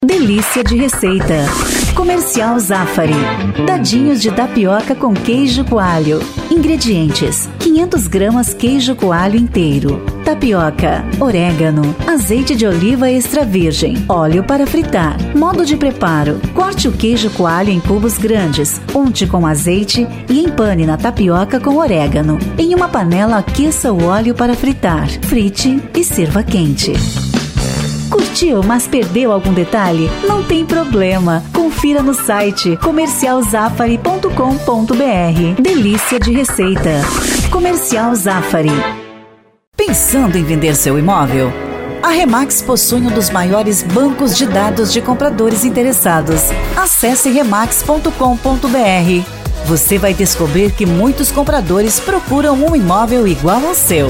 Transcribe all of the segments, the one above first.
Delícia de receita. Comercial Zafari. Dadinhos de tapioca com queijo coalho. Ingredientes: 500 gramas queijo coalho inteiro, tapioca, orégano, azeite de oliva extra virgem, óleo para fritar. Modo de preparo: corte o queijo coalho em cubos grandes, unte com azeite e empane na tapioca com orégano. Em uma panela aqueça o óleo para fritar. Frite e sirva quente. Curtiu, mas perdeu algum detalhe? Não tem problema. Confira no site comercialzafari.com.br. Delícia de receita. Comercial Zafari. Pensando em vender seu imóvel? A Remax possui um dos maiores bancos de dados de compradores interessados. Acesse remax.com.br. Você vai descobrir que muitos compradores procuram um imóvel igual ao seu.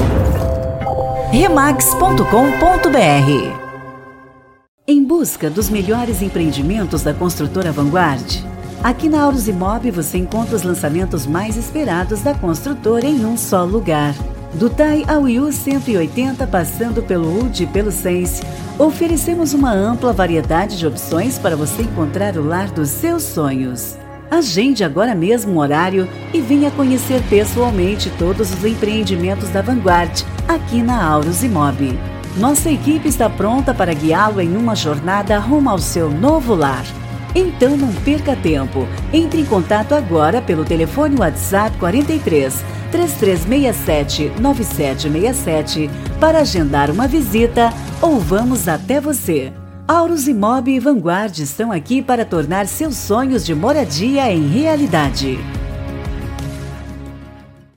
remax.com.br. Em busca dos melhores empreendimentos da construtora Vanguard? Aqui na Aurus Imob você encontra os lançamentos mais esperados da construtora em um só lugar. Do TAI ao IU 180, passando pelo UD e pelo Sense, oferecemos uma ampla variedade de opções para você encontrar o lar dos seus sonhos. Agende agora mesmo um horário e venha conhecer pessoalmente todos os empreendimentos da Vanguard aqui na Aurus Imob. Nossa equipe está pronta para guiá-lo em uma jornada rumo ao seu novo lar. Então não perca tempo. Entre em contato agora pelo telefone WhatsApp 43 3367 9767 para agendar uma visita ou vamos até você. Aurus Imob e Vanguard estão aqui para tornar seus sonhos de moradia em realidade.